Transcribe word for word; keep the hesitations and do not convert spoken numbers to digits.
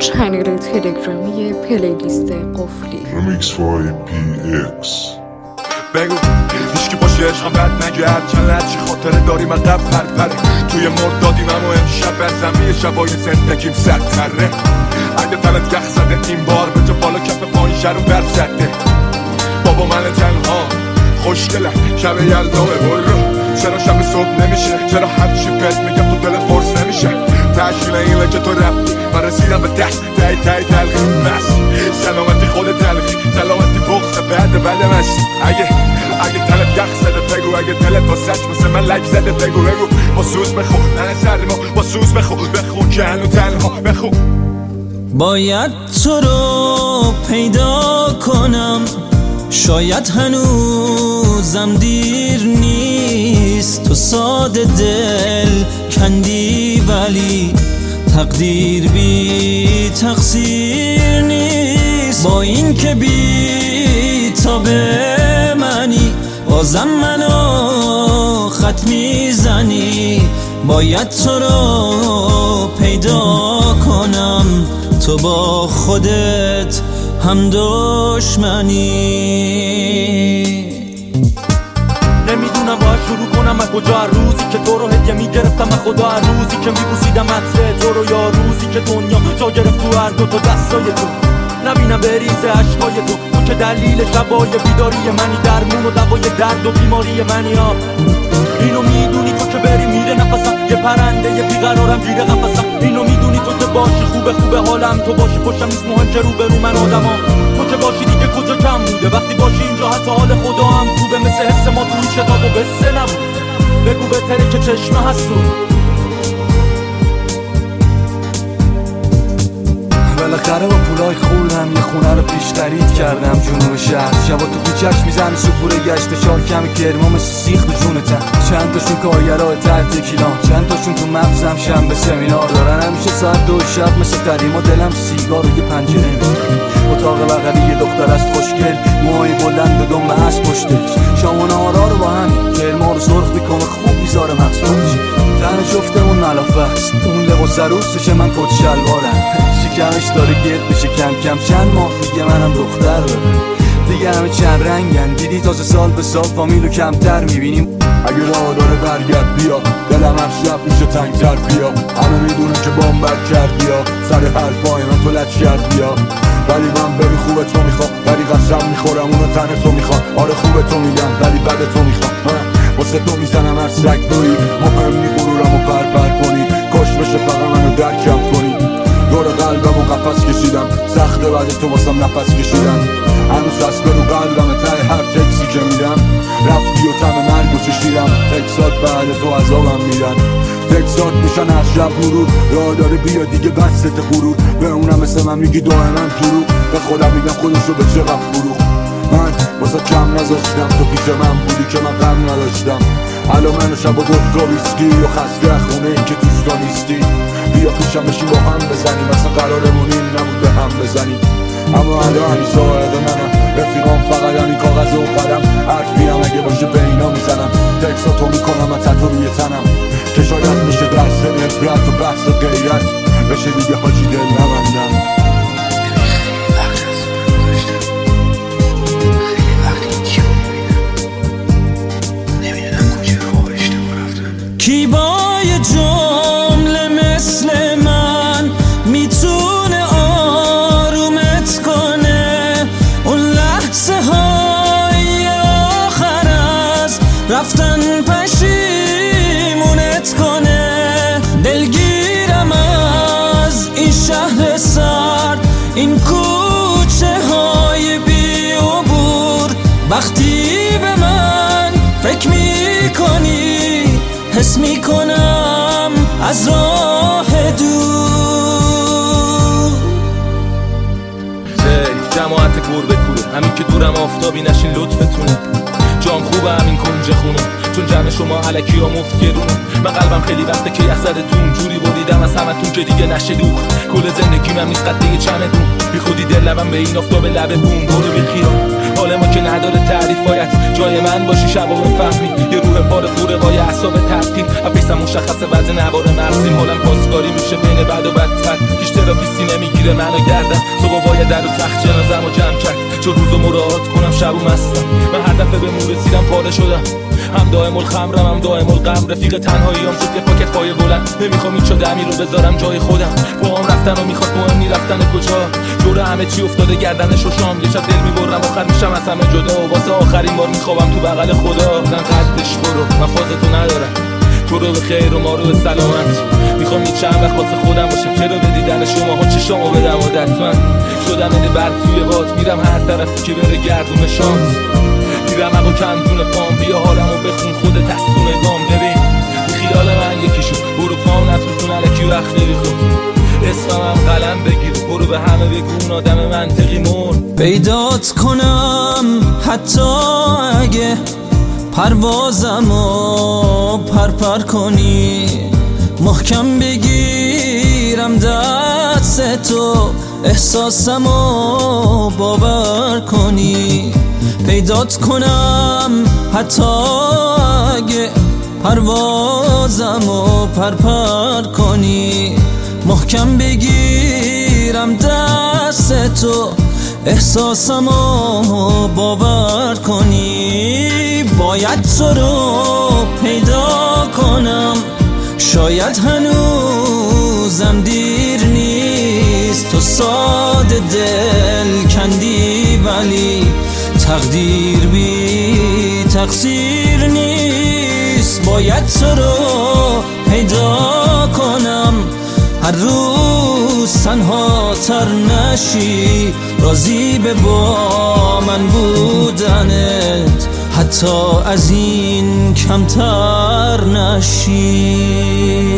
چنل تلگرامی پلیلیست قفلی Remix فای پی ایکس. بگو هیچکی باشه عشقم بد نگرد چند لچی خاطره داریم از قبل پر پره توی مرد دادیم اما امشب بر زمین شبای زندگیم سر تره اگه تلت یخ زده این بار به جا بالا کف پایین شر رو برف زده بابا من تنها خوشگله شب یلدامه برو چرا شب صبح نمیشه چرا هرچی بهت میگم تو دلت فرس نمیشه تشکیل اینه که تو رفتی من رسیدم به دست تایی تایی تلخی بس سلامتی خود تلخی سلامتی بغض بعد بعد مست اگه اگه تلت یخ زده بگو اگه تلت با سچ مثل من لک زده بگو بگو با سوز بخو نه سرما با سوز بخو بخو که هنو تنها بخو باید تو رو پیدا کنم شاید هنوزم دیر نیست تو ساده دل کندی ولی تقدیر بی تقصیر نیست با این که بی تا به منی بازم منو خط میزنی باید تو رو پیدا کنم تو با خودت هم دشمنی نمیدونم باید شروع کنم از کجا هر روزی که تو رو هدیه میگرفتم از خدا هر روزی که میبوسیدم عطر تو رو یا روزی که دنیا جا گرفت تو هر دو تا دستای تو نبینم بریزه عشقای تو تو که دلیل شبای بیداری منی درمون و دوای درد و بیماری منی ها اینو میدونی تو که بری میره نفسم یه پرنده یه بیقرارم گیره قفسم اینو میدونی تو که باشی خوبه خوبه حالم تو باشی پشتم نیست مهم که رو برو من آدمام تو که باشی دیگه کجا کم بوده وقتی باشی اینجا حتی حال خدا هم خوبه مثل حس ما تو این کتاب و بسته نبود بگو بهتره که چشمه هست تو بالاخره با پولای خوردم یه خونه رو پیش خرید کردم جنوب شهر شبا تو کوچه‌اش میزنی سپوره گشت شار کمی کرما مثل سیخ تو جونتن چند تاشون کارگرای تحت کیلان چند تاشون تو مغزم شنبه سمینار دارن همیشه ساعت دو شب مثل قدیما دلم سیگار و یه پنجره می‌زنه اتاق بغلی یه دختر است خوشگل موهای بلند به دم اسب پشتش شام و نهارا رو با هم کرما رو سرخ میکنه خوب میذاره مغز پشت تن شفتمون ملافه است اون لباس عروسشه من کت شلوارم شکمش داره گرد بشه کم کم چند ماه دیگه منم دختر دارم دیگه همه چند رنگن دیدی تازه سال به سال فامیلو کمتر میبینیم اگه راه داره برگرد بیا دلم هر شب میشه تنگتر بیا همه میدونم که بام بر کرد بیا سر حرفای من تو لچ کرد بیا ولی من ببین خوبه تو میخوام ولی قسم میخورم اونو تن تو میخوام آره خوبه تو میگم ولی بد تو میخوام واسه تو میزنم هر سگ دوی مهم نی غرورمو پر پر کنی کاش بشه فقط منو درکم کنی دور قلبمو قفس کشیدم سخته بعد تو واسم نفس کشیدم هنوز دست برو قلبم ته هر تکسی که میدم رفتی و تم مرگ و چشیدم تکسات بعد تو عذابم میدن تکسات میشن هر شب مرور راه داره بیا دیگه بست غرور به اونم مثل من میگی دائما دروغ به خودم میگم خودشو به چقدر فروخ من واسه کم نذاشتم تو پیش من بودی که من غم نداشتم الان منو شب و گدگا ویسکی و خسته خونه این که توش تو نیستی بیا پیشم بشیم با هم بزنیم اصلا قرارمون این نبود به هم بزنیم اما الان هنی ساعده منم رفیقام فقط همین کاغذ و قلم حرفی هم اگه باشه به اینا میزنم تکساتو میکنم و تتو روی تنم که شاید میشه درس نفرت و بحث و غیرت بشه دیگه حاجی دل نبندم کی با یه جمله مثل من میتونه آرومت کنه اون لحظه های آخر از رفتن پشیمونت کنه دلگیرم از این شهر سرد این کوچه های بی عبور وقتی به من فکر میکنی حس میکنم از راه دور جماعت گربه کوره همین که دورم آفتابی نشین لطفتونه جام خوبه همین کنج خونه چون جمع شما علکی ها مفت گرونه من قلبم خیلی وقته که یخ زده تون جوری بریدم از همتون که دیگه نشه دوخ کل زندگیم هم نیست قد دیگه چمه دون بی خودی دل لبم به این آفتاب لبه بوم برو بی خیال حال ما که نداره تعریف، باید جای من باشی شب و بفهمی یه روح پاره پوره با یه اعصاب ترتیب. افیسم مشخصه وضع نوار مغزیم، حالم پاسکاری میشه بین بد و بدتر. هیچ تراپیستی نمیگیره منو گردن، صبح باید در و تخت جنازم و جمع کرد چون روزو مراعات کنم شب و مستم. من هر دفعه به مون رسیدم پاره شدم، هم دائم الخمرم هم دائم الغم. رفیق تنهاییام شد یه پاکت پای بلند، نمیخوام هیچ دمی رو بذارم جای خودم. پاهم رفتن و میخواد مهم نی رفتن کجا، جور همه چی افتاده گردنش و شام. یه شب دل میبرم آخر میشم از همه جدا و واسه آخرین بار میخوابم تو بغل خدا. زن قدش برو من فازتو ندارم، تو رو به خیر و ما رو به سلامت. میخوام یه چند وقت واسه خودم باشم، چرا به دیدن شما ها چشامو بدم و دستمن شدم اینه برد توی باد. میرم هر طرفی که بره گردون شانس، میرم اقا کم دونه پام. بیا حالمو بخون خودت از تو نگام. ببین خیال من یکی شد، برو پام نسوزون علکی وقت نمیخوام. اسمم هم قلم بگیر، برو به همه بگو اون آدم منطقی مرد. پیدات کنم حتی اگه پروازمو پرپر کنی، محکم بگیرم دست تو احساسمو باور کنی. پیدات کنم حتی اگه پروازمو پرپر کنی، محکم بگیرم دست تو احساسمو باور کنی. باید تو رو پیدا کنم، شاید هنوزم دیر نیست. تو ساده دل کندی ولی تقدیر بی تقصیر نیست. باید تو رو پیدا کنم، هر روز تنها تر نشی. راضی به با من بودنت، حتی از این کمتر نشی.